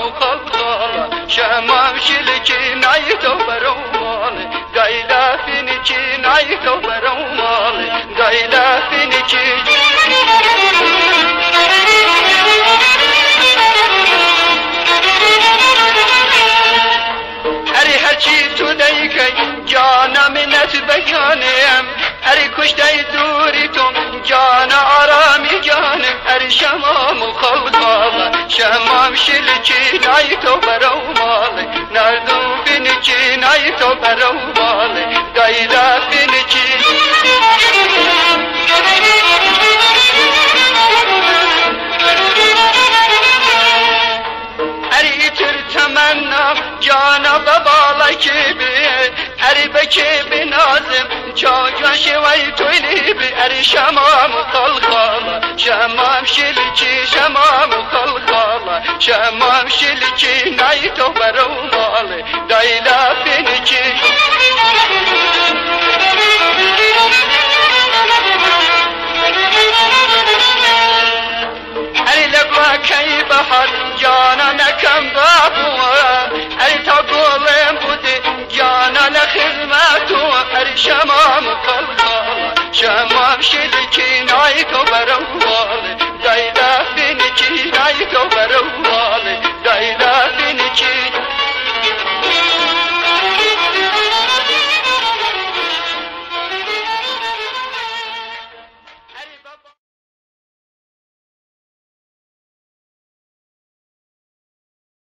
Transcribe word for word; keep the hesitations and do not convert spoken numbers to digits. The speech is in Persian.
خلقالا شمام شلکی نایتو برومال گایلا فینکی نایتو برومال گایلا فینکی اری هرچی تو دیکی جانا منت بجانم اری کشته دوری تو جانا آرامی جانم اری شمام خلقالا شمام شلکی نایتو برومال نردو فینکی نایتو برومال گایلا فینکی اری تر تمنا جانا ببالا کی بی اری بکی بنازم جا جا شوی تولی بی اری شمام خلقالا شمام شلکی شمام خلقالا شمام شلکی نایتو برومال گایلا فینکی اری لبا کی بحر جانا نکم بابوا اری تا گولم بودی جانا لخدمتو اری شمام